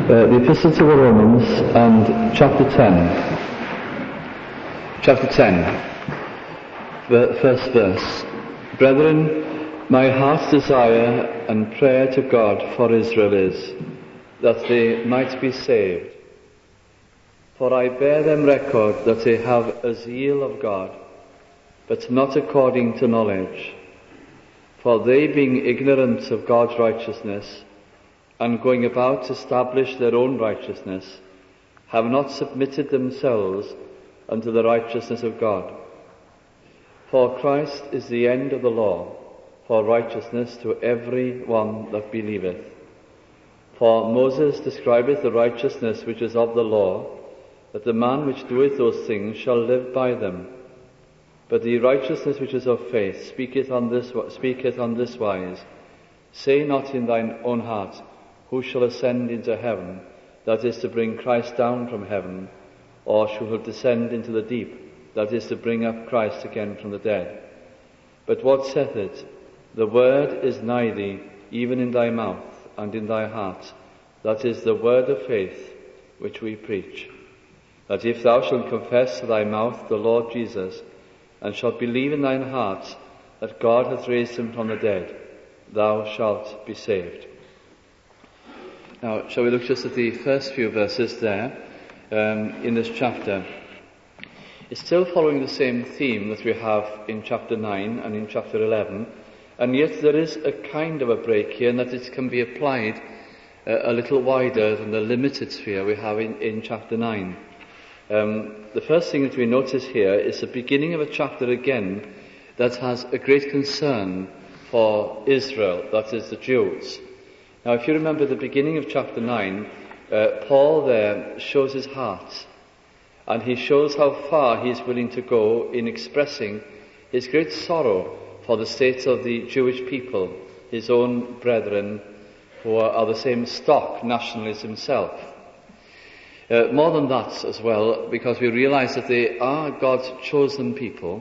The Epistle to the Romans and chapter 10. Chapter 10, the first verse. Brethren, my heart's desire and prayer to God for Israel is, that they might be saved. For I bear them record that they have a zeal of God, but not according to knowledge. For they, being ignorant of God's righteousness, and going about to establish their own righteousness, have not submitted themselves unto the righteousness of God. For Christ is the end of the law, for righteousness to every one that believeth. For Moses describeth the righteousness which is of the law, that the man which doeth those things shall live by them. But the righteousness which is of faith speaketh on this wise, say not in thine own heart, who shall ascend into heaven, that is to bring Christ down from heaven, or who shall descend into the deep, that is to bring up Christ again from the dead. But what saith it? The word is nigh thee, even in thy mouth and in thy heart, that is the word of faith which we preach. That if thou shalt confess with thy mouth the Lord Jesus, and shalt believe in thine heart that God hath raised him from the dead, thou shalt be saved. Now, shall we look just at the first few verses there in this chapter? It's still following the same theme that we have in chapter 9 and in chapter 11, and yet there is a kind of a break here, in that it can be applied a little wider than the limited sphere we have in chapter 9. The first thing that we notice here is the beginning of a chapter again that has a great concern for Israel, that is the Jews. Now, if you remember the beginning of chapter 9, Paul there shows his heart, and he shows how far he is willing to go in expressing his great sorrow for the state of the Jewish people, his own brethren, who are the same stock nationally as himself. More than that as well, because we realize that they are God's chosen people,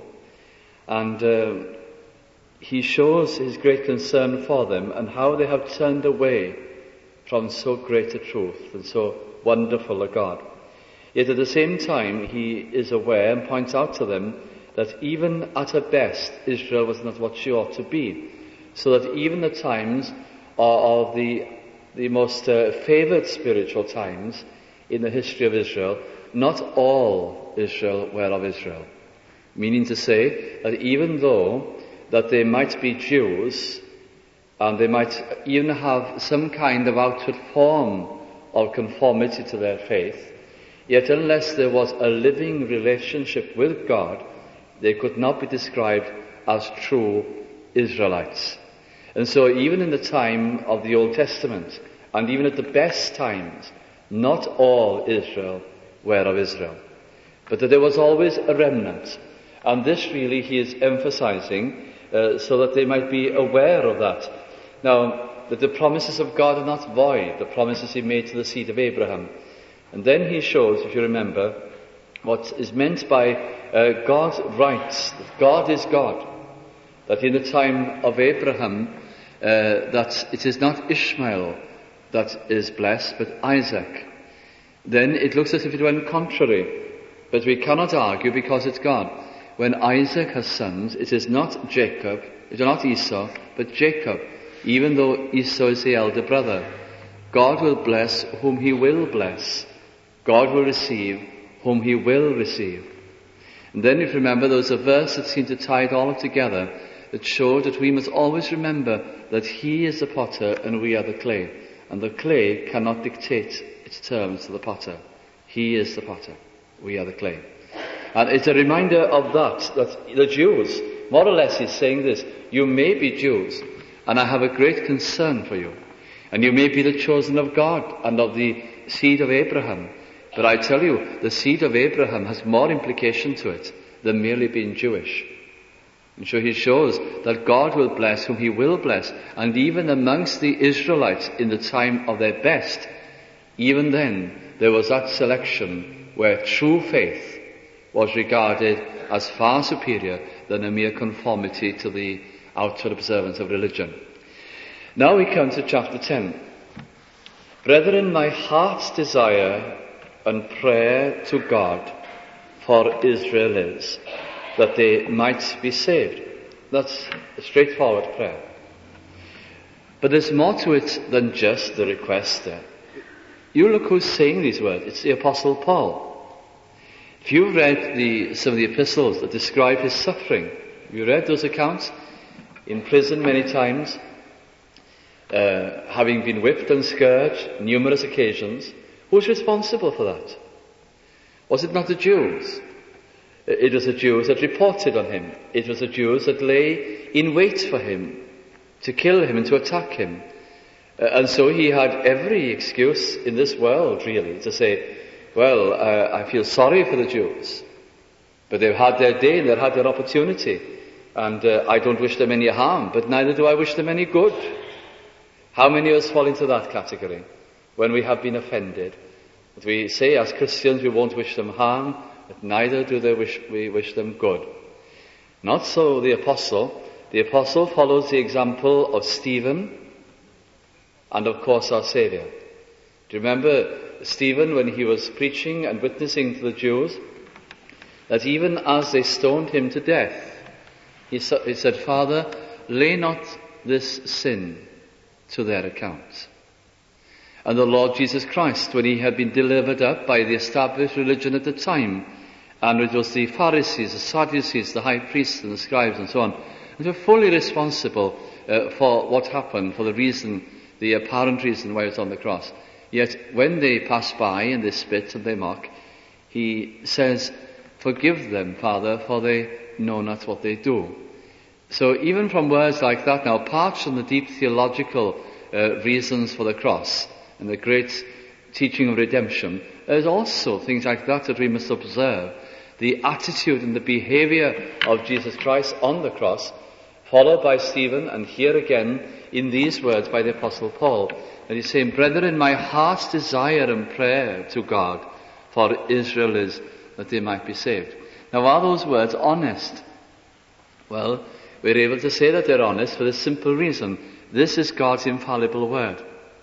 and he shows his great concern for them and how they have turned away from so great a truth and so wonderful a God. Yet at the same time, he is aware and points out to them that even at her best, Israel was not what she ought to be. So that even the times of the most favoured spiritual times in the history of Israel, not all Israel were of Israel. Meaning to say that even though that they might be Jews, and they might even have some kind of outward form of conformity to their faith, yet unless there was a living relationship with God, they could not be described as true Israelites. And so even in the time of the Old Testament, and even at the best times, not all Israel were of Israel, but that there was always a remnant. And this really he is emphasizing so that they might be aware of that. Now, that the promises of God are not void, the promises he made to the seed of Abraham. And then he shows, if you remember, what is meant by God's rights, that God is God. That in the time of Abraham, that it is not Ishmael that is blessed, but Isaac. Then it looks as if it went contrary. But we cannot argue because it's God. When Isaac has sons, it is not Jacob, it is not Esau, but Jacob, even though Esau is the elder brother. God will bless whom he will bless. God will receive whom he will receive. And then if you remember, there was a verse that seemed to tie it all together, that showed that we must always remember that he is the potter and we are the clay. And the clay cannot dictate its terms to the potter. He is the potter. We are the clay. And it's a reminder of that the Jews, more or less he's saying this, you may be Jews, and I have a great concern for you. And you may be the chosen of God and of the seed of Abraham. But I tell you, the seed of Abraham has more implication to it than merely being Jewish. And so he shows that God will bless whom he will bless. And even amongst the Israelites in the time of their best, even then there was that selection where true faith was regarded as far superior than a mere conformity to the outward observance of religion. Now we come to chapter 10. Brethren, my heart's desire and prayer to God for Israel is that they might be saved. That's a straightforward prayer. But there's more to it than just the request there. You look who's saying these words. It's the Apostle Paul. If you've read some of the epistles that describe his suffering, you read those accounts, in prison many times, having been whipped and scourged numerous occasions, who's responsible for that? Was it not the Jews? It was the Jews that reported on him. It was the Jews that lay in wait for him, to kill him and to attack him. And so he had every excuse in this world, really, to say, well, I feel sorry for the Jews, but they've had their day and they've had their opportunity, and I don't wish them any harm, but neither do I wish them any good. How many of us fall into that category when we have been offended? That we say as Christians we won't wish them harm, but neither do we wish them good. Not so the Apostle. The Apostle follows the example of Stephen and of course our Saviour. Do you remember Stephen when he was preaching and witnessing to the Jews, that even as they stoned him to death, he said, Father, lay not this sin to their account. And the Lord Jesus Christ, when he had been delivered up by the established religion at the time, and it was the Pharisees, the Sadducees, the high priests and the scribes and so on, they were fully responsible for what happened, for the apparent reason why he was on the cross. Yet when they pass by and they spit and they mock, he says, forgive them, Father, for they know not what they do. So even from words like that, now apart from the deep theological reasons for the cross and the great teaching of redemption, there's also things like that we must observe. The attitude and the behavior of Jesus Christ on the cross, followed by Stephen, and here again in these words by the Apostle Paul. And he's saying, brethren, my heart's desire and prayer to God for Israel is that they might be saved. Now, are those words honest? Well, we're able to say that they're honest for the simple reason. This is God's infallible word.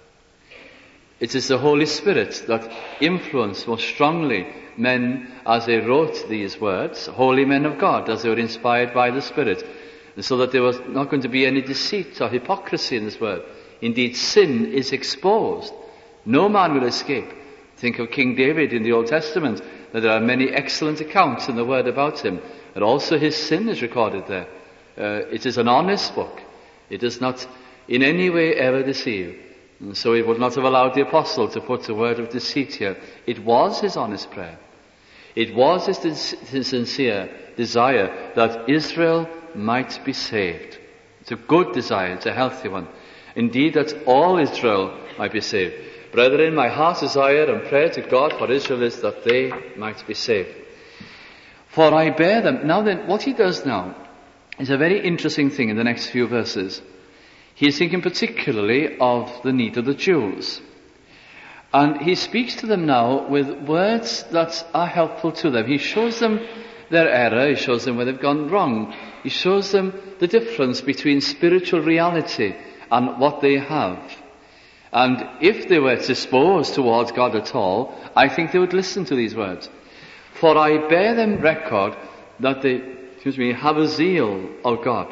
It is the Holy Spirit that influenced most strongly men as they wrote these words, holy men of God, as they were inspired by the Spirit, and so that there was not going to be any deceit or hypocrisy in this word. Indeed, sin is exposed. No man will escape. Think of King David in the Old Testament, that there are many excellent accounts in the Word about him, and also his sin is recorded there. It is an honest book. It does not in any way ever deceive. And so he would not have allowed the apostle to put a word of deceit here. It was his honest prayer. It was his sincere desire that Israel might be saved. It's a good desire, it's a healthy one. Indeed, that all Israel might be saved. Brethren, my heart's desire and prayer to God for Israel is that they might be saved. For I bear them. Now then, what he does now is a very interesting thing in the next few verses. He is thinking particularly of the need of the Jews. And he speaks to them now with words that are helpful to them. He shows them their error. He shows them where they've gone wrong. He shows them the difference between spiritual reality and what they have. And if they were disposed towards God at all, I think they would listen to these words. For I bear them record that they, have a zeal of God,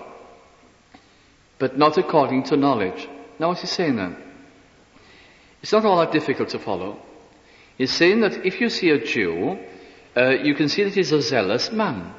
but not according to knowledge. Now what's he saying then? It's not all that difficult to follow. He's saying that if you see a Jew, you can see that he's a zealous man.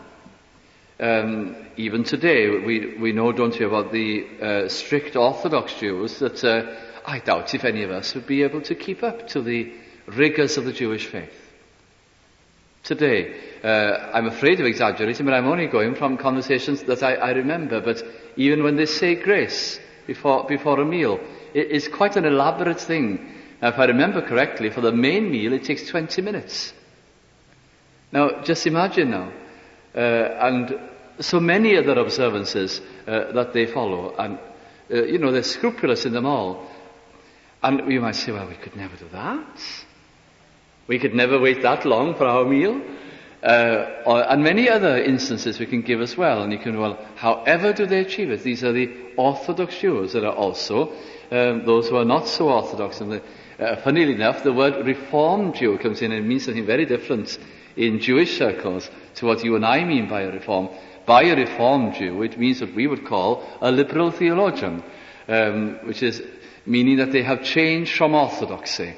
Even today, we know, don't we, about the strict Orthodox Jews, that I doubt if any of us would be able to keep up to the rigours of the Jewish faith. Today, I'm afraid of exaggerating, but I'm only going from conversations that I remember. But even when they say grace before a meal, it's quite an elaborate thing. Now, if I remember correctly, for the main meal it takes 20 minutes. Now, just imagine now. And so many other observances that they follow, and they're scrupulous in them all. And we might say, well, we could never do that. We could never wait that long for our meal. And many other instances we can give as well. And you can, well, however do they achieve it? These are the Orthodox Jews. There are also those who are not so Orthodox. And Funnily enough, the word Reformed Jew comes in and means something very different in Jewish circles to what you and I mean by a Reform. By a Reformed Jew, it means what we would call a liberal theologian, which is meaning that they have changed from orthodoxy.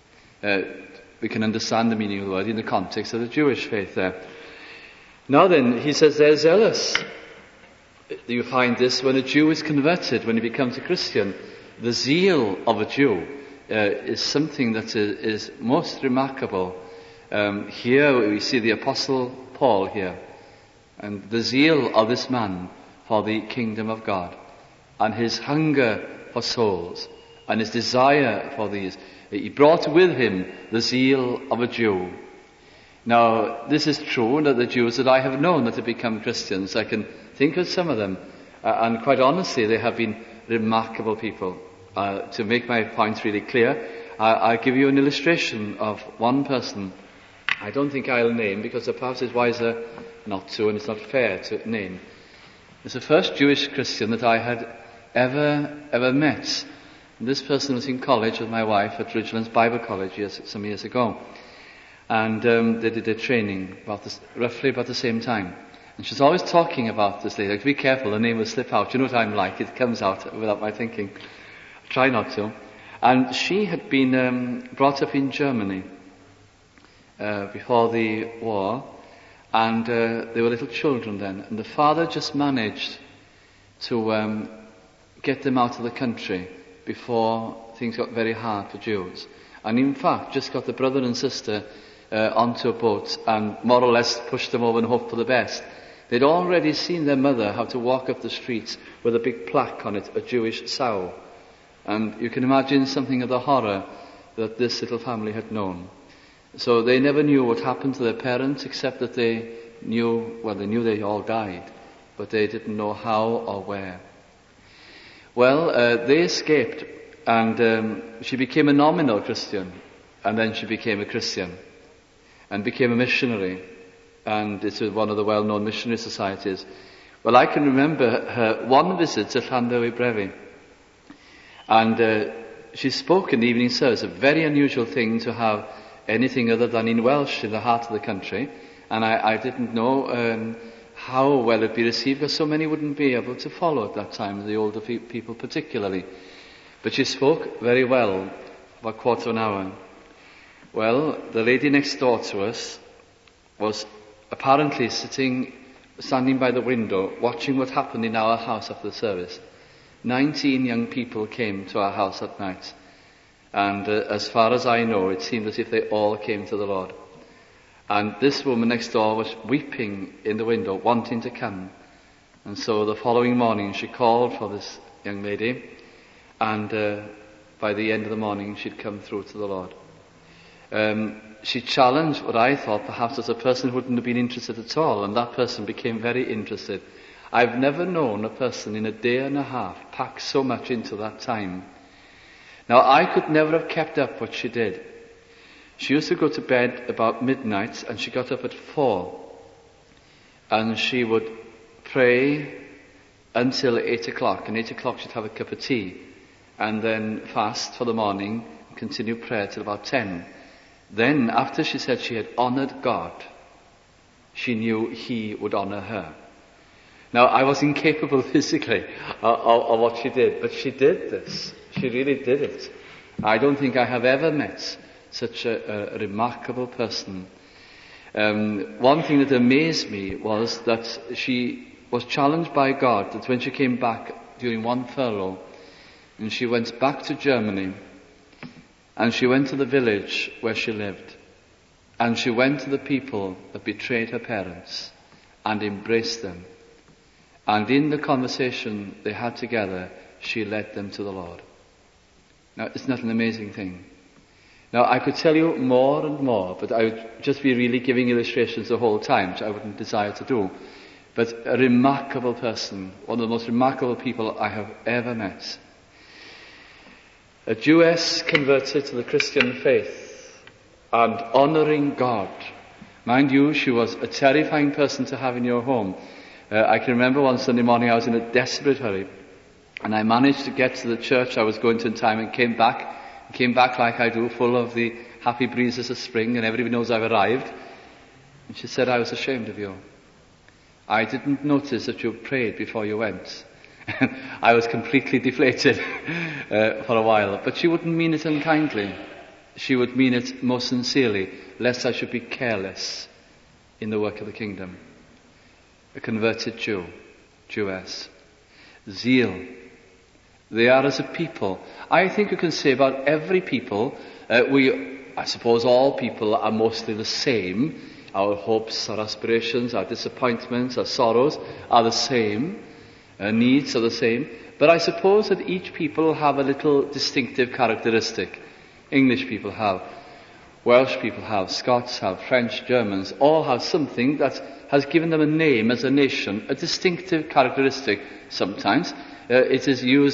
We can understand the meaning of the word in the context of the Jewish faith there. Now then, he says they're zealous. You find this when a Jew is converted, when he becomes a Christian. The zeal of a Jew is something that is most remarkable. Here we see the Apostle Paul here, and the zeal of this man for the kingdom of God, and his hunger for souls, and his desire for these. He brought with him the zeal of a Jew. Now, this is true that the Jews that I have known that have become Christians, I can think of some of them, and quite honestly, they have been remarkable people. To make my points really clear, I'll give you an illustration of one person. I don't think I'll name, because perhaps it's wiser not to, and it's not fair to name. It's the first Jewish Christian that I had ever met. And this person was in college with my wife at Ridgelands Bible College some years ago. And they did a training roughly about the same time. And she was always talking about this lady. Like, be careful, the name will slip out. You know what I'm like, it comes out without my thinking. I try not to. And she had been brought up in Germany before the war. And they were little children then. And the father just managed to get them out of the country before things got very hard for Jews. And in fact, just got the brother and sister onto a boat and more or less pushed them over and hoped for the best. They'd already seen their mother have to walk up the streets with a big plaque on it, a Jewish sow. And you can imagine something of the horror that this little family had known. So they never knew what happened to their parents, except that they knew they all died, but they didn't know how or where. Well, they escaped, and she became a nominal Christian, and then she became a Christian, and became a missionary, and it's one of the well-known missionary societies. Well, I can remember her one visit to Llandovery Brefi, and she spoke in the evening service, a very unusual thing to have anything other than in Welsh in the heart of the country, and I didn't know how well it'd be received, because so many wouldn't be able to follow at that time, the older people particularly. But she spoke very well, about a quarter of an hour. Well, the lady next door to us was apparently standing by the window, watching what happened in our house after the service. 19 young people came to our house that night. And as far as I know, it seemed as if they all came to the Lord. And this woman next door was weeping in the window, wanting to come. And so the following morning she called for this young lady, and by the end of the morning she'd come through to the Lord. She challenged what I thought perhaps was a person who wouldn't have been interested at all, and that person became very interested. I've never known a person in a day and a half pack so much into that time. Now, I could never have kept up what she did. She used to go to bed about midnight, and she got up at 4. And she would pray until 8 o'clock. And 8 o'clock she'd have a cup of tea, and then fast for the morning, and continue prayer till about 10. Then, after she said she had honoured God, she knew He would honour her. Now, I was incapable physically of what she did, but she did this. She really did it. I don't think I have ever met such a remarkable person. One thing that amazed me was that she was challenged by God, that when she came back during one furlough, and she went back to Germany, and she went to the village where she lived, and she went to the people that betrayed her parents and embraced them. And in the conversation they had together, she led them to the Lord. Now, isn't that an amazing thing? Now, I could tell you more and more, but I would just be really giving illustrations the whole time, which I wouldn't desire to do. But a remarkable person, one of the most remarkable people I have ever met. A Jewess converted to the Christian faith and honouring God. Mind you, she was a terrifying person to have in your home. I can remember one Sunday morning I was in a desperate hurry, and I managed to get to the church I was going to in time and came back came back like I do, full of the happy breezes of spring, and everybody knows I've arrived. And she said, I was ashamed of you. I didn't notice that you prayed before you went. I was completely deflated for a while. But she wouldn't mean it unkindly. She would mean it most sincerely, lest I should be careless in the work of the kingdom. A converted Jew, Jewess. Zeal. They are as a people. I think you can say about every people, I suppose all people are mostly the same. Our hopes, our aspirations, our disappointments, our sorrows are the same. Our needs are the same. But I suppose that each people have a little distinctive characteristic. English people have, Welsh people have, Scots have, French, Germans, all have something that has given them a name as a nation, a distinctive characteristic. Sometimes it is used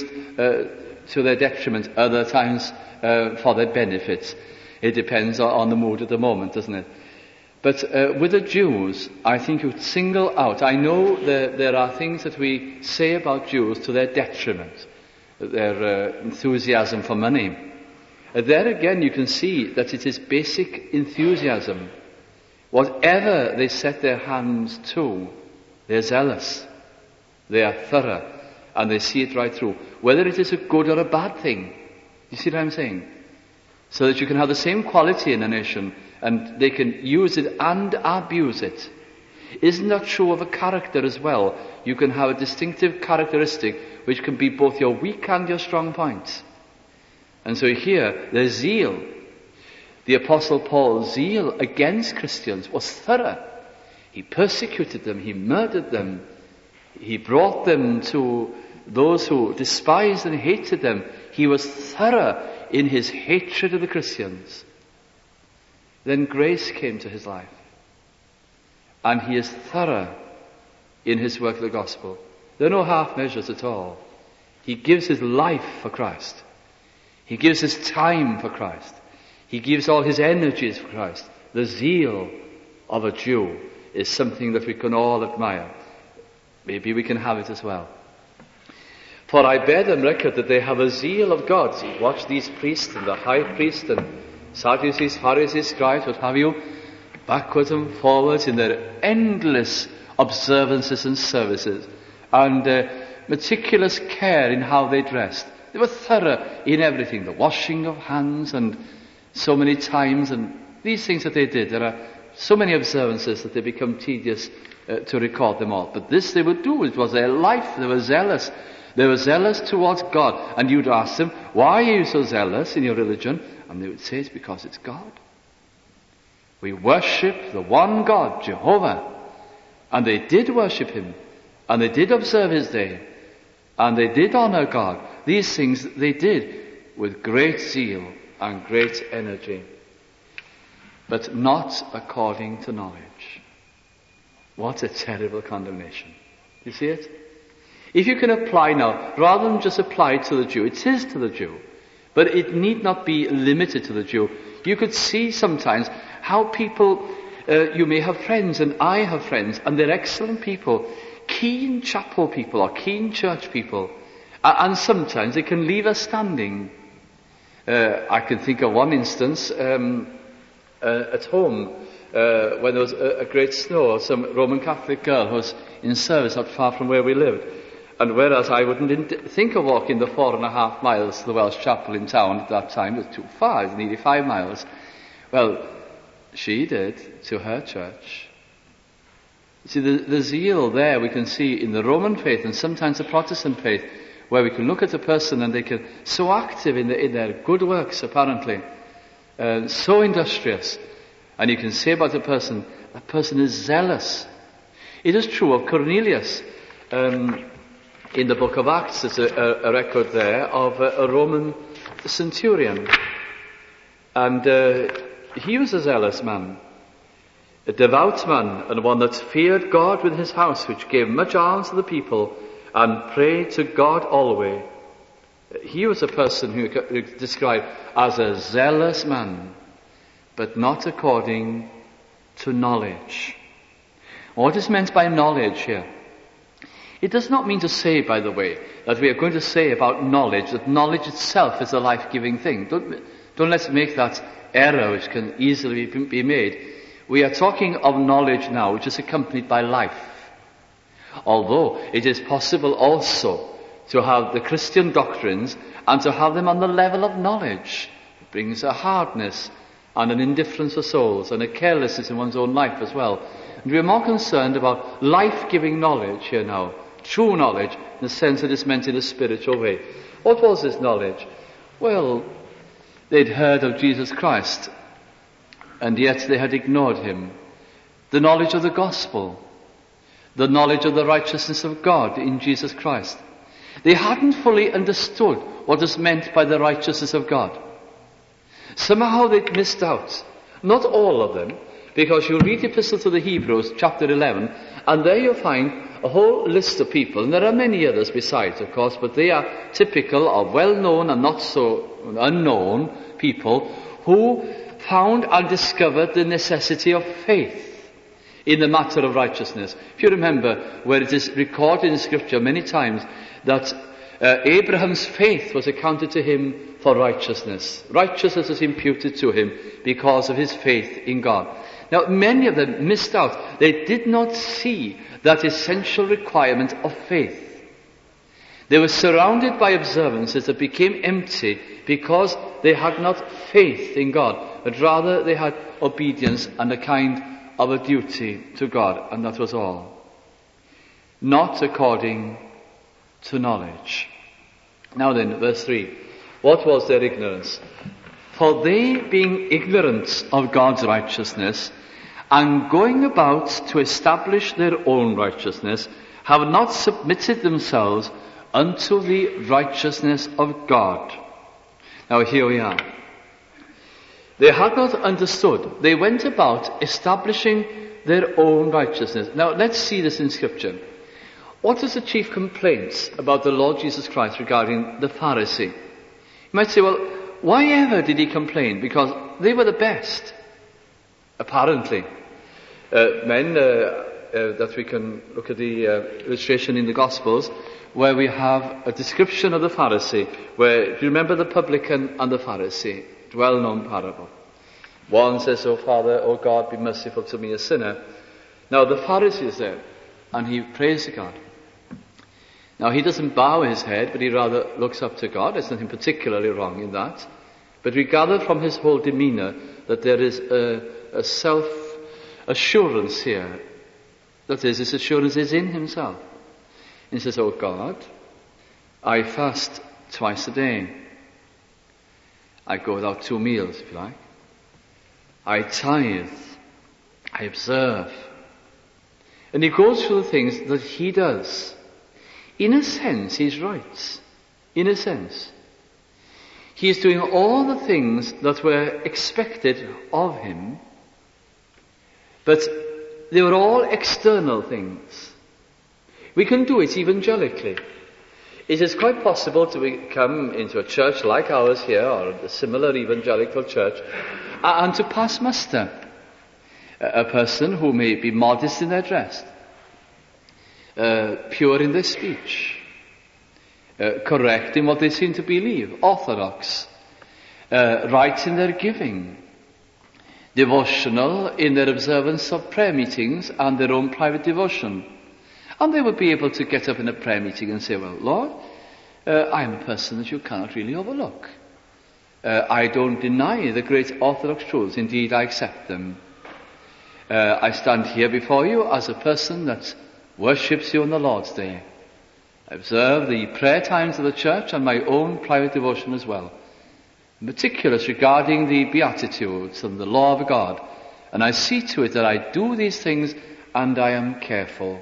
to their detriment, other times for their benefit. It depends on the mood at the moment, doesn't it? But with the Jews, I think you would single out, I know there are things that we say about Jews to their detriment, their enthusiasm for money. There again you can see that it is basic enthusiasm. Whatever they set their hands to, they're zealous, they are thorough, and they see it right through, whether it is a good or a bad thing. You see what I'm saying? So that you can have the same quality in a nation, and they can use it and abuse it. Isn't that true of a character as well? You can have a distinctive characteristic which can be both your weak and your strong points. And so here, there's zeal. The Apostle Paul's zeal against Christians was thorough. He persecuted them, he murdered them, he brought them to those who despised and hated them. He was thorough in his hatred of the Christians. Then grace came to his life. And he is thorough in his work of the gospel. There are no half measures at all. He gives his life for Christ. He gives his time for Christ. He gives all his energies for Christ. The zeal of a Jew is something that we can all admire. Maybe we can have it as well. For I bear them record that they have a zeal of God. Watch these priests and the high priest and Sadducees, Pharisees, scribes, what have you, backwards and forwards in their endless observances and services, and meticulous care in how they dressed. They were thorough in everything, the washing of hands and so many times, and these things that they did. There are so many observances that they become tedious to record them all. But this they would do. It was their life. They were zealous. They were zealous towards God. And you'd ask them, why are you so zealous in your religion? And they would say, it's because it's God. We worship the one God, Jehovah. And they did worship him. And they did observe his day. And they did honor God. These things they did with great zeal and great energy. But not according to knowledge. What a terrible condemnation. You see it? If you can apply now, rather than just apply to the Jew, it is to the Jew. But it need not be limited to the Jew. You could see sometimes how people, you may have friends, and I have friends, and they're excellent people, keen chapel people or keen church people, and sometimes they can leave us standing. I can think of one instance at home when there was a great snow. Some Roman Catholic girl who was in service not far from where we lived. And whereas I wouldn't think of walking the 4.5 miles to the Welsh chapel in town at that time, it was too far, it was nearly 5 miles. Well, she did to her church. See, the zeal there we can see in the Roman faith and sometimes the Protestant faith, where we can look at a person and they can so active in their good works apparently, so industrious, and you can say about a person, that person is zealous. It is true of Cornelius. In the book of Acts, there's a record there of a Roman centurion. And he was a zealous man, a devout man, and one that feared God with his house, which gave much alms to the people, and prayed to God always. He was a person who is described as a zealous man, but not according to knowledge. What is meant by knowledge here? It does not mean to say, by the way, that we are going to say about knowledge that knowledge itself is a life-giving thing. Don't let's make that error which can easily be made. We are talking of knowledge now which is accompanied by life. Although it is possible also to have the Christian doctrines and to have them on the level of knowledge. It brings a hardness and an indifference of souls and a carelessness in one's own life as well. And we are more concerned about life-giving knowledge here now, true knowledge in the sense that it's meant in a spiritual way. What was this knowledge? Well, they'd heard of Jesus Christ, and yet they had ignored him. The knowledge of the gospel, the knowledge of the righteousness of God in Jesus Christ. They hadn't fully understood what is meant by the righteousness of God. Somehow they'd missed out. Not all of them, because you read the Epistle to the Hebrews, chapter 11, and there you'll find a whole list of people, and there are many others besides, of course, but they are typical of well-known and not so unknown people who found and discovered the necessity of faith in the matter of righteousness. If you remember where it is recorded in Scripture many times that Abraham's faith was accounted to him for righteousness. Righteousness was imputed to him because of his faith in God. Now, many of them missed out. They did not see that essential requirement of faith. They were surrounded by observances that became empty because they had not faith in God, but rather they had obedience and a kind of a duty to God, and that was all. Not according to knowledge. Now then, verse 3. What was their ignorance? For they, being ignorant of God's righteousness, and going about to establish their own righteousness, have not submitted themselves unto the righteousness of God. Now here we are. They had not understood. They went about establishing their own righteousness. Now let's see this in Scripture. What is the chief complaint about the Lord Jesus Christ regarding the Pharisee? You might say, well, why ever did he complain? Because they were the best, apparently. That we can look at the illustration in the Gospels, where we have a description of the Pharisee, where, do you remember the publican and the Pharisee? Well-known parable. One says, "O Father, O God, be merciful to me, a sinner." Now the Pharisee is there, and he prays to God. Now he doesn't bow his head, but he rather looks up to God. There's nothing particularly wrong in that. But we gather from his whole demeanor that there is a self-assurance here. That is, this assurance is in himself. And he says, "O God, I fast twice a day. I go without 2 meals, if you like. I tithe. I observe." And he goes through the things that he does. In a sense, he's right. In a sense. He is doing all the things that were expected of him, but they were all external things. We can do it evangelically. It is quite possible to come into a church like ours here, or a similar evangelical church, and to pass muster. A person who may be modest in their dress, pure in their speech, correct in what they seem to believe, orthodox, right in their giving, devotional in their observance of prayer meetings and their own private devotion. And they would be able to get up in a prayer meeting and say, "Well, Lord, I am a person that you cannot really overlook. I don't deny the great orthodox truths. Indeed, I accept them. I stand here before you as a person that worships you on the Lord's Day. I observe the prayer times of the church and my own private devotion as well. In particular, regarding the Beatitudes and the law of God. And I see to it that I do these things and I am careful."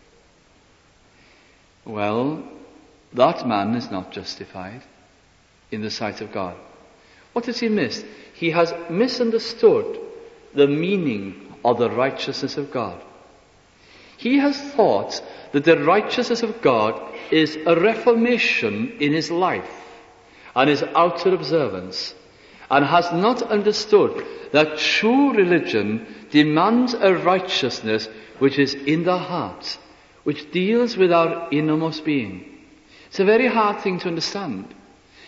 Well, that man is not justified in the sight of God. What has he missed? He has misunderstood the meaning of the righteousness of God. He has thought that the righteousness of God is a reformation in his life and his outer observance, and has not understood that true religion demands a righteousness which is in the heart, which deals with our innermost being. It's a very hard thing to understand.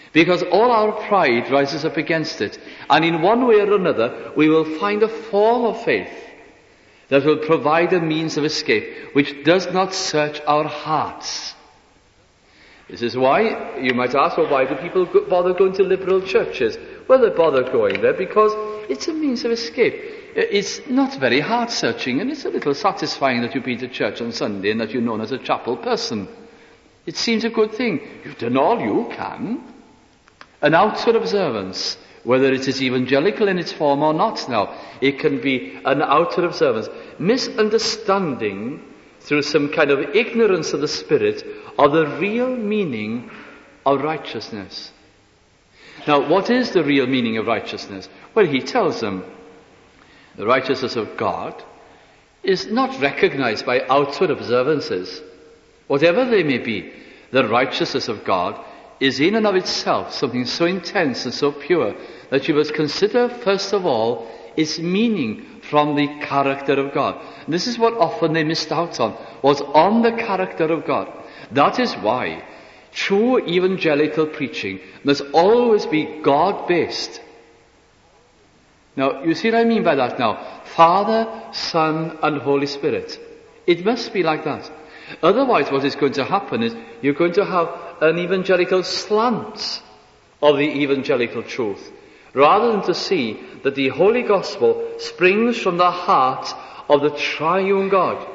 Because all our pride rises up against it. And in one way or another, we will find a form of faith that will provide a means of escape, which does not search our hearts. This is why you might ask, well, why do people bother going to liberal churches? Well, they bother going there because it's a means of escape. It's not very heart-searching, and it's a little satisfying that you've been to church on Sunday and that you're known as a chapel person. It seems a good thing. You've done all you can. An outward observance, whether it is evangelical in its form or not now, it can be an outward observance. Misunderstanding through some kind of ignorance of the Spirit of the real meaning of righteousness. Now, what is the real meaning of righteousness? Well, he tells them, the righteousness of God is not recognized by outward observances. Whatever they may be, the righteousness of God is in and of itself something so intense and so pure that you must consider, first of all, its meaning from the character of God. And this is what often they missed out on, was on the character of God. That is why true evangelical preaching must always be God-based. Now, you see what I mean by that now? Father, Son, and Holy Spirit. It must be like that. Otherwise, what is going to happen is you're going to have an evangelical slant of the evangelical truth, rather than to see that the Holy Gospel springs from the heart of the triune God.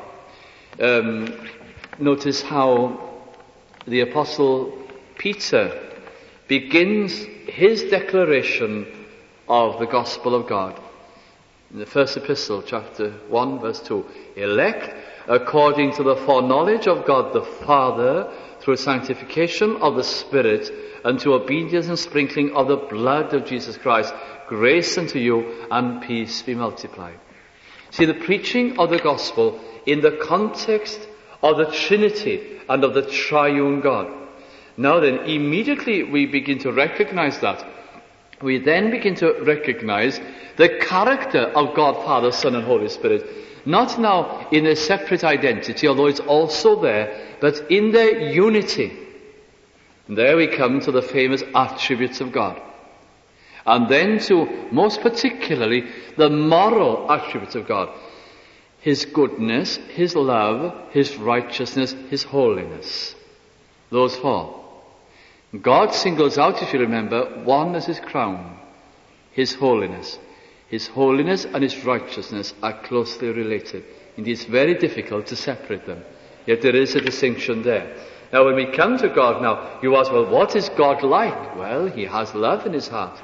Notice how the Apostle Peter begins his declaration of the Gospel of God. In the first epistle, chapter 1, verse 2, elect according to the foreknowledge of God the Father, through sanctification of the Spirit, unto obedience and sprinkling of the blood of Jesus Christ, grace unto you and peace be multiplied. See, the preaching of the gospel in the context of the Trinity and of the triune God. Now then, immediately we begin to recognize that. We then begin to recognize the character of God, Father, Son, and Holy Spirit. Not now in a separate identity, although it's also there, but in their unity. And there we come to the famous attributes of God. And then to, most particularly, the moral attributes of God. His goodness, His love, His righteousness, His holiness. Those four. God singles out, if you remember, one as His crown. His holiness. His holiness and His righteousness are closely related. Indeed, it's very difficult to separate them. Yet there is a distinction there. Now, when we come to God now, you ask, well, what is God like? Well, He has love in His heart.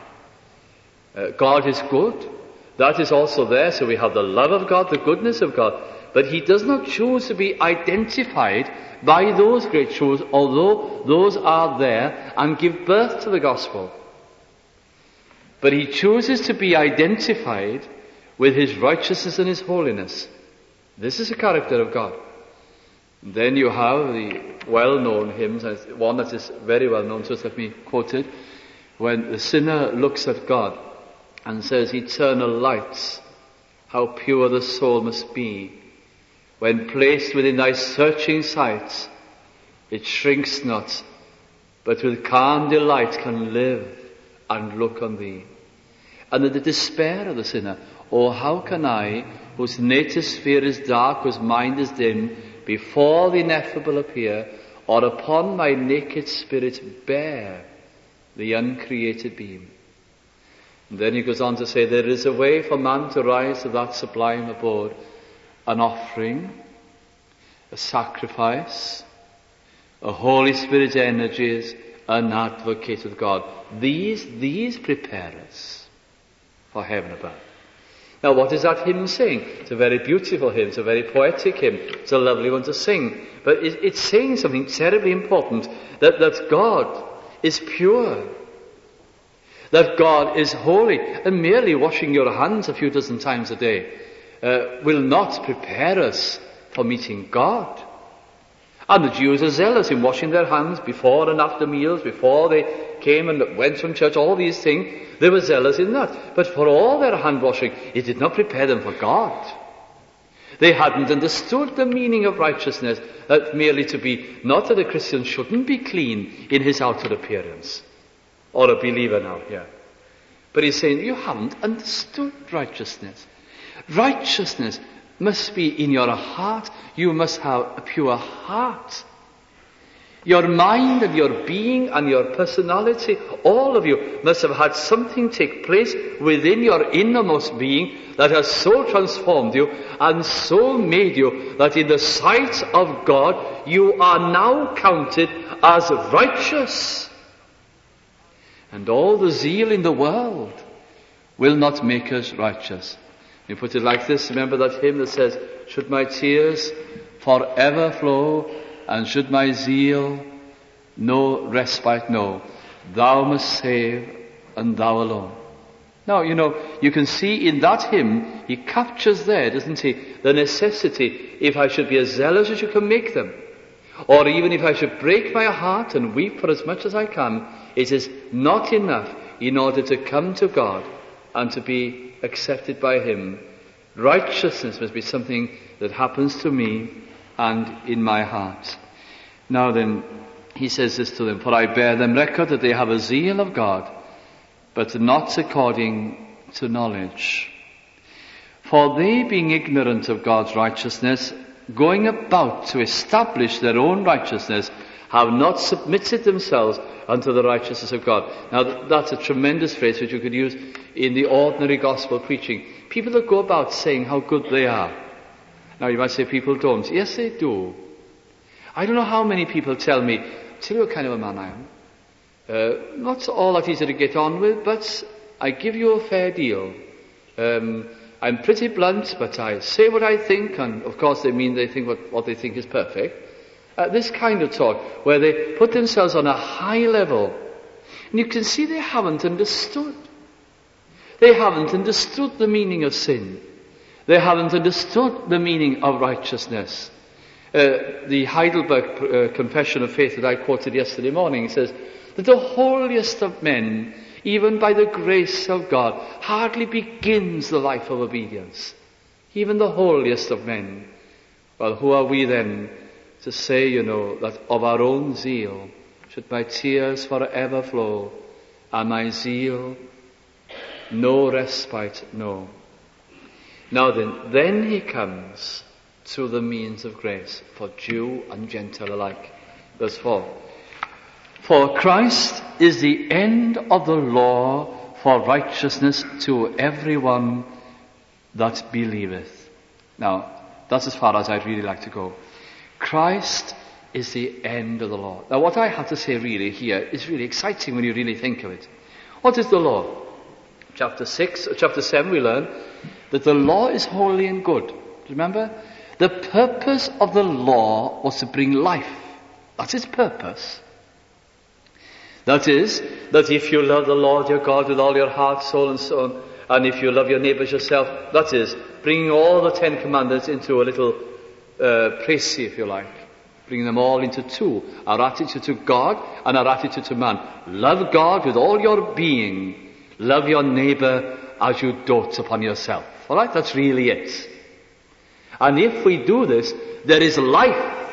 God is good. That is also there. So we have the love of God, the goodness of God. But He does not choose to be identified by those great truths, although those are there and give birth to the gospel. But He chooses to be identified with His righteousness and His holiness. This is the character of God. And then you have the well-known hymns, one that is very well known to us, let me quote it. When the sinner looks at God and says, eternal lights, how pure the soul must be. When placed within thy searching sight, it shrinks not, but with calm delight can live and look on thee. And the despair of the sinner, oh, how can I, whose native sphere is dark, whose mind is dim, before the ineffable appear, or upon my naked spirit bear the uncreated beam? And then he goes on to say, there is a way for man to rise to that sublime abode, an offering, a sacrifice, a Holy Spirit energies, an advocate with God. These prepare us for heaven above. Now, what is that hymn saying? It's a very beautiful hymn. It's a very poetic hymn. It's a lovely one to sing. But it's saying something terribly important, that God is pure, that God is holy. And merely washing your hands a few dozen times a day will not prepare us for meeting God. And the Jews are zealous in washing their hands before and after meals, before they came and went from church, all these things. They were zealous in that. But for all their hand washing, it did not prepare them for God. They hadn't understood the meaning of righteousness, that merely to be, not that a Christian shouldn't be clean in his outward appearance. or a believer now here. But he's saying, you haven't understood righteousness. Righteousness must be in your heart. You must have a pure heart. Your mind and your being and your personality, all of you must have had something take place within your innermost being that has so transformed you and so made you that in the sight of God you are now counted as righteous. And all the zeal in the world will not make us righteous. You put it like this, remember that hymn that says, should my tears forever flow, and should my zeal no respite know, thou must save, and thou alone. Now, you can see in that hymn, he captures there, doesn't he, the necessity, if I should be as zealous as you can make them, or even if I should break my heart and weep for as much as I can, it is not enough in order to come to God and to be accepted by him. Righteousness must be something that happens to me and in my heart. Now then, he says this to them, for I bear them record that they have a zeal of God, but not according to knowledge. For they, being ignorant of God's righteousness, going about to establish their own righteousness, have not submitted themselves unto the righteousness of God. Now that's a tremendous phrase which you could use in the ordinary gospel preaching. People that go about saying how good they are. Now you might say people don't. Yes, they do. I don't know how many people tell me what kind of a man I am. Not all that easy to get on with, but I give you a fair deal. I'm pretty blunt, but I say what I think, and of course they think what they think is perfect. This kind of talk, where they put themselves on a high level. And you can see they haven't understood. They haven't understood the meaning of sin. They haven't understood the meaning of righteousness. The Heidelberg Confession of Faith that I quoted yesterday morning says that the holiest of men, even by the grace of God, hardly begins the life of obedience. Even the holiest of men. Well, who are we then to say, that of our own zeal should my tears forever flow, and my zeal no respite know. Now then he comes to the means of grace for Jew and Gentile alike. Verse 4. For Christ is the end of the law for righteousness to everyone that believeth. Now, that's as far as I'd really like to go. Christ is the end of the law. Now, what I have to say really here is really exciting when you really think of it. What is the law? Chapter 7 we learn that the law is holy and good. Remember? The purpose of the law was to bring life. That's its purpose. That is, that if you love the Lord your God with all your heart, soul and soul, and if you love your neighbours yourself, that is, bringing all the 10 commandments into a little précis, if you like. Bringing them all into two. Our attitude to God and our attitude to man. Love God with all your being. Love your neighbour as you dote upon yourself. Alright, that's really it. And if we do this, there is life.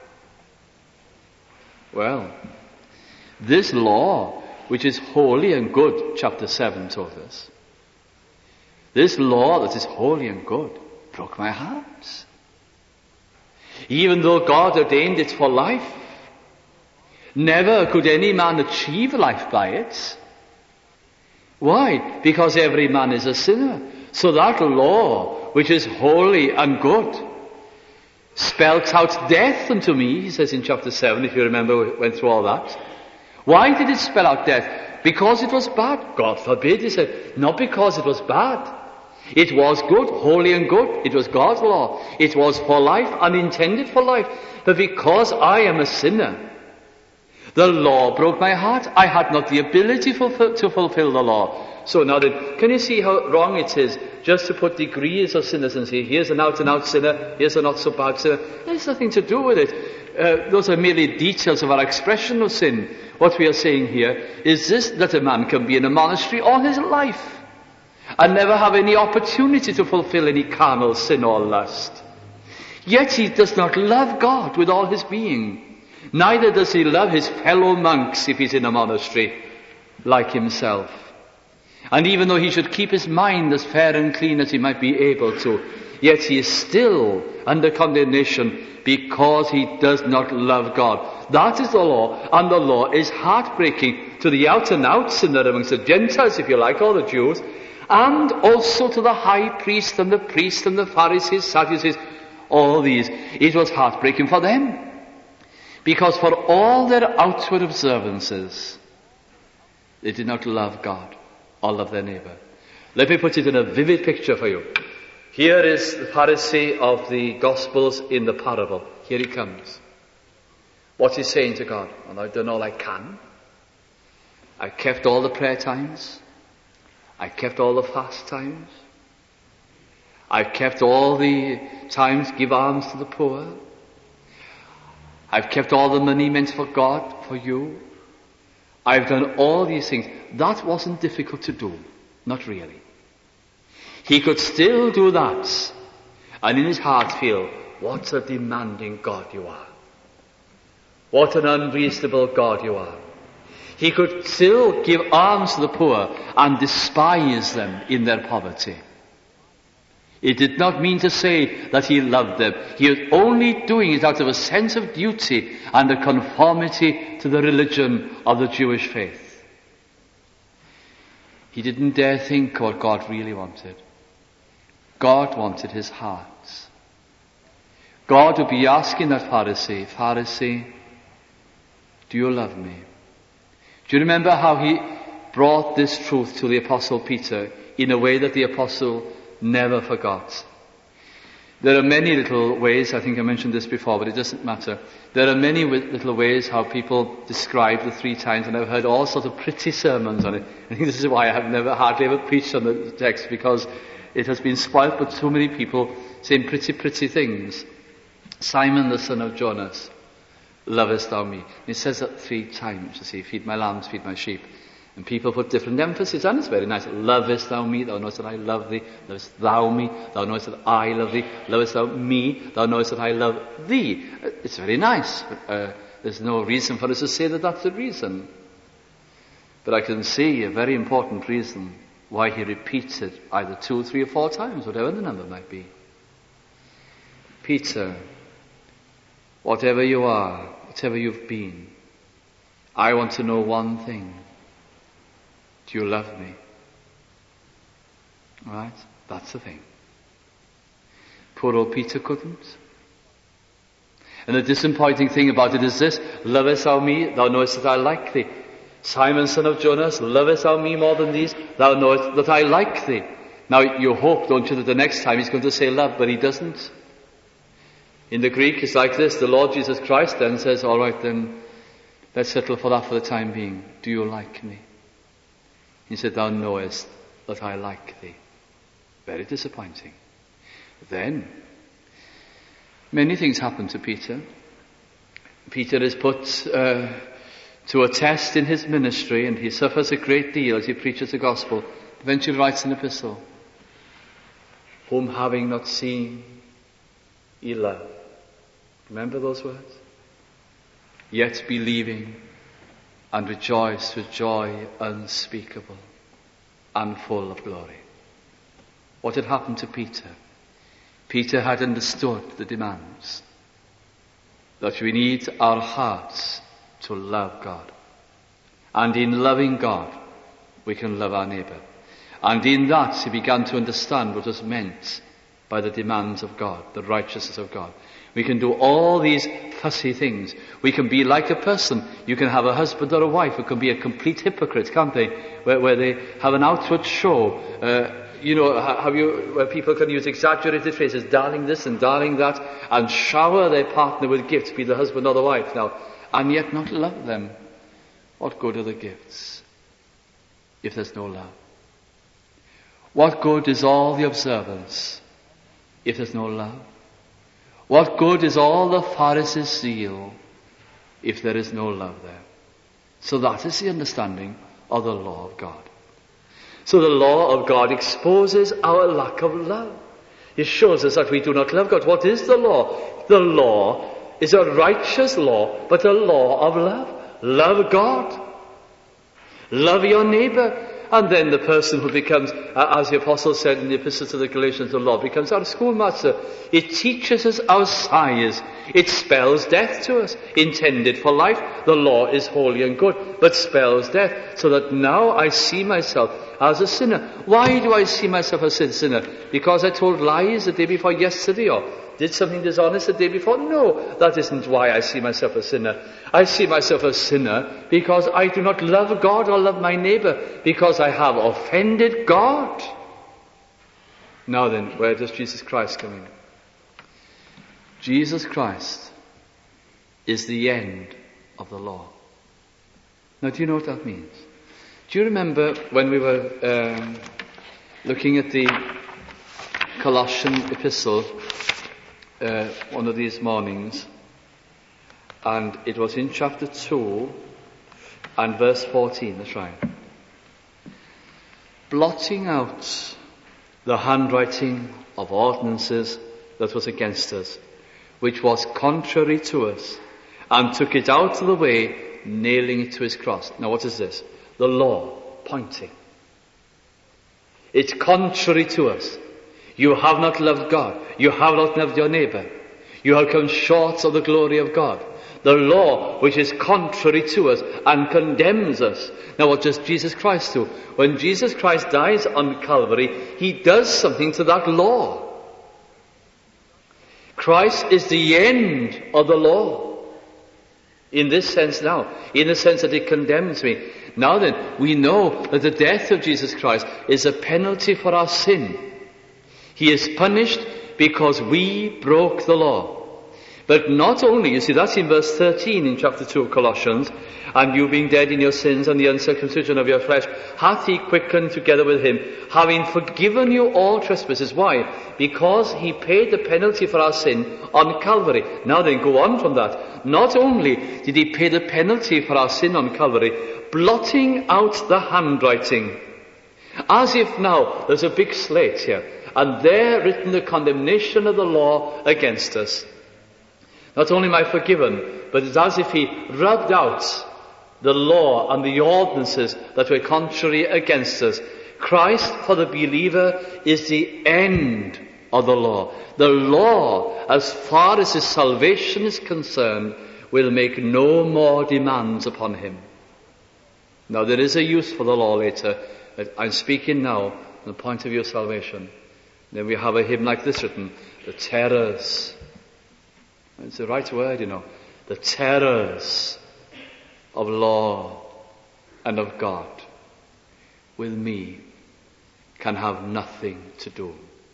Well, this law, which is holy and good, chapter 7 taught us. This law that is holy and good broke my heart. Even though God ordained it for life, never could any man achieve life by it. Why? Because every man is a sinner. So that law, which is holy and good, spelt out death unto me, he says in chapter 7, if you remember, we went through all that. Why did it spell out death? Because it was bad. God forbid, he said. Not because it was bad. It was good, holy and good. It was God's law. It was for life and intended for life. But because I am a sinner, the law broke my heart. I had not the ability to fulfill the law. So now then, can you see how wrong it is just to put degrees of sinners and say, here's an out-and-out sinner, here's a not-so-bad sinner. There's nothing to do with it. Those are merely details of our expression of sin. What we are saying here is this, that a man can be in a monastery all his life and never have any opportunity to fulfill any carnal sin or lust. Yet he does not love God with all his being. Neither does he love his fellow monks if he's in a monastery. like himself. And even though he should keep his mind as fair and clean as he might be able to, yet he is still under condemnation because he does not love God. That is the law, and the law is heartbreaking to the out and out sinner amongst the Gentiles, if you like, or the Jews, and also to the high priest and the Pharisees, Sadducees, all these. It was heartbreaking for them, because for all their outward observances, they did not love God or love their neighbor. Let me put it in a vivid picture for you. Here is the Pharisee of the Gospels in the parable. Here he comes. What's he saying to God? Well, I've done all I can. I've kept all the prayer times. I've kept all the fast times. I've kept all the times give alms to the poor. I've kept all the money meant for God, for you. I've done all these things. That wasn't difficult to do. Not really. He could still do that and in his heart feel, what a demanding God you are. What an unreasonable God you are. He could still give alms to the poor and despise them in their poverty. It did not mean to say that he loved them. He was only doing it out of a sense of duty and a conformity to the religion of the Jewish faith. He didn't dare think what God really wanted. God wanted his heart. God would be asking that Pharisee, Pharisee, do you love me? Do you remember how he brought this truth to the Apostle Peter in a way that the Apostle never forgot? There are many little ways, I think I mentioned this before, but it doesn't matter. There are many little ways how people describe the 3 times, and I've heard all sorts of pretty sermons on it. I think this is why I have hardly ever preached on the text, because it has been spoilt by too many people saying pretty things. Simon the son of Jonas, lovest thou me? And it says that 3 times, you see, feed my lambs, feed my sheep. And people put different emphasis on it. It's very nice. Lovest thou me? Thou knowest that I love thee. Lovest thou me? Thou knowest that I love thee. Lovest thou me? Thou knowest that I love thee. It's very nice. But, there's no reason for us to say that that's the reason. But I can see a very important reason why he repeats it either 2, 3, or 4 times, whatever the number might be. Peter, whatever you are, whatever you've been, I want to know one thing. Do you love me? All right? That's the thing. Poor old Peter couldn't. And the disappointing thing about it is this: lovest thou me? Thou knowest that I like thee. Simon, son of Jonas, lovest thou me more than these? Thou knowest that I like thee. Now you hope, don't you, that the next time he's going to say love, but he doesn't. In the Greek it's like this: the Lord Jesus Christ then says, all right then, let's settle for that for the time being. Do you like me? He said, thou knowest that I like thee. Very disappointing. Then, many things happen to Peter. Peter is put to a test in his ministry, and he suffers a great deal as he preaches the gospel. Eventually writes an epistle. Whom having not seen, ye love. Remember those words? Yet believing, and rejoice with joy unspeakable and full of glory. What had happened to Peter? Peter had understood the demands that we need our hearts to love God. And in loving God, we can love our neighbor. And in that, he began to understand what was meant by the demands of God, the righteousness of God. We can do all these fussy things. We can be like a person. You can have a husband or a wife who can be a complete hypocrite, can't they? Where they have an outward show. Where people can use exaggerated phrases, darling this and darling that, and shower their partner with gifts, be the husband or the wife now, and yet not love them. What good are the gifts if there's no love? What good is all the observance if there's no love? What good is all the Pharisees' zeal if there is no love there? So that is the understanding of the law of God. So the law of God exposes our lack of love. It shows us that we do not love God. What is the law? The law is a righteous law, but a law of love. Love God. Love your neighbour. And then the person who becomes, as the apostle said in the epistle to the Galatians, the law becomes our schoolmaster. It teaches us our size. It spells death to us. Intended for life, the law is holy and good, but spells death. So that now I see myself as a sinner. Why do I see myself as a sinner? Because I told lies the day before yesterday, or did something dishonest the day before? No, that isn't why I see myself a sinner. I see myself a sinner because I do not love God or love my neighbour, because I have offended God. Now then, where does Jesus Christ come in? Jesus Christ is the end of the law. Now, do you know what that means? Do you remember when we were looking at the Colossian epistle one of these mornings, and it was in chapter 2 and verse 14, that's right. Blotting out the handwriting of ordinances that was against us, which was contrary to us, and took it out of the way, nailing it to his cross. Now what is this? The law pointing. It's contrary to us. You have not loved God. You have not loved your neighbour. You have come short of the glory of God. The law which is contrary to us and condemns us. Now what does Jesus Christ do? When Jesus Christ dies on Calvary, he does something to that law. Christ is the end of the law. In this sense now, in the sense that it condemns me. Now then, we know that the death of Jesus Christ is a penalty for our sin. He is punished because we broke the law. But not only, you see, that's in verse 13 in chapter 2 of Colossians, and you being dead in your sins and the uncircumcision of your flesh, hath he quickened together with him, having forgiven you all trespasses. Why? Because he paid the penalty for our sin on Calvary. Now then, go on from that. Not only did he pay the penalty for our sin on Calvary, blotting out the handwriting. As if now there's a big slate here, and there written the condemnation of the law against us. Not only am I forgiven, but it's as if he rubbed out the law and the ordinances that were contrary against us. Christ, for the believer, is the end of the law. The law, as far as his salvation is concerned, will make no more demands upon him. Now, there is a use for the law later, but I'm speaking now from the point of view of salvation. Then we have a hymn like this written, the terrors. It's the right word, you know. The terrors of law and of God with me can have nothing to do.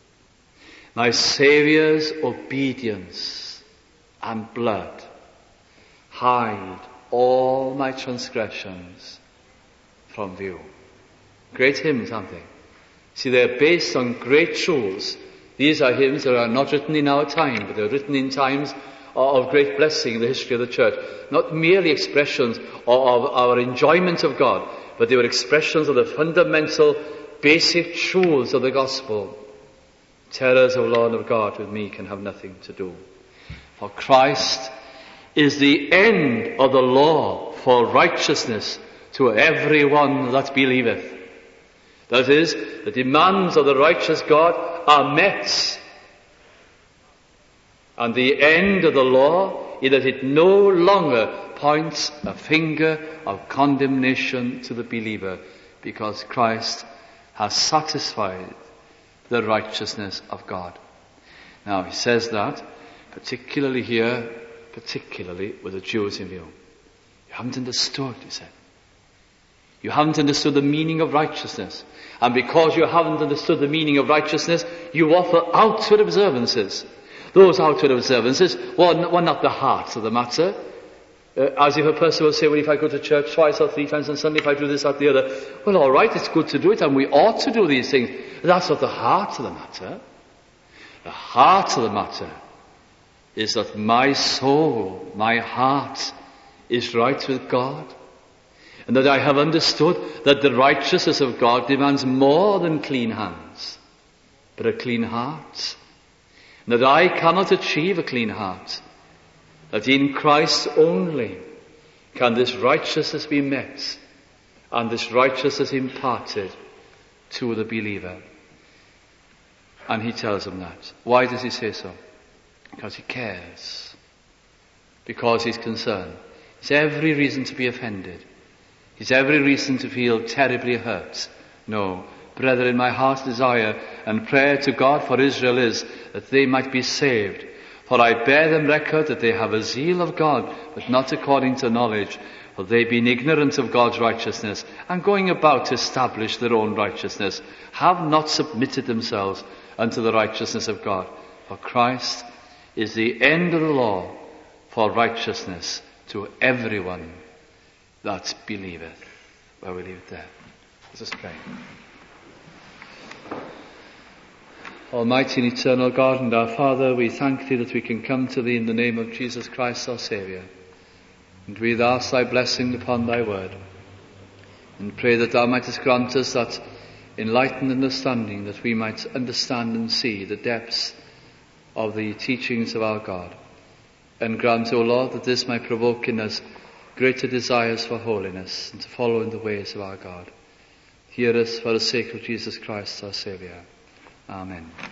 My Saviour's obedience and blood hide all my transgressions from view. Great hymns, aren't they? See, they're based on great truths. These are hymns that are not written in our time, but they're written in times of great blessing in the history of the church. Not merely expressions of our enjoyment of God, but they were expressions of the fundamental, basic truths of the gospel. Terrors of law and of God with me can have nothing to do. For Christ is the end of the law for righteousness to everyone that believeth. That is, the demands of the righteous God are met. And the end of the law is that it no longer points a finger of condemnation to the believer, because Christ has satisfied the righteousness of God. Now, he says that, particularly here, particularly with the Jews in view. You haven't understood, he said. You haven't understood the meaning of righteousness. And because you haven't understood the meaning of righteousness, you offer outward observances. Those outward observances were not the heart of the matter. As if a person will say, well, if I go to church twice or three times on Sunday, if I do this, that, the other, well, all right, it's good to do it, and we ought to do these things. But that's not the heart of the matter. The heart of the matter is that my soul, my heart, is right with God. And that I have understood that the righteousness of God demands more than clean hands, but a clean heart. And that I cannot achieve a clean heart. That in Christ only can this righteousness be met. and this righteousness imparted to the believer. And he tells them that. Why does he say so? Because he cares. Because he's concerned. He's every reason to be offended. He's every reason to feel terribly hurt. No, brethren, my heart's desire and prayer to God for Israel is that they might be saved. For I bear them record that they have a zeal of God, but not according to knowledge. For they, being ignorant of God's righteousness, and going about to establish their own righteousness, have not submitted themselves unto the righteousness of God. For Christ is the end of the law for righteousness to everyone that believeth. Well, we leave it there. Let us pray. Almighty and eternal God and our Father, we thank Thee that we can come to Thee in the name of Jesus Christ our Saviour. And we ask Thy blessing upon Thy word. And pray that Thou mightest grant us that enlightened understanding, that we might understand and see the depths of the teachings of our God. And grant, O Lord, that this might provoke in us greater desires for holiness and to follow in the ways of our God. Hear us for the sake of Jesus Christ our Saviour. Amen.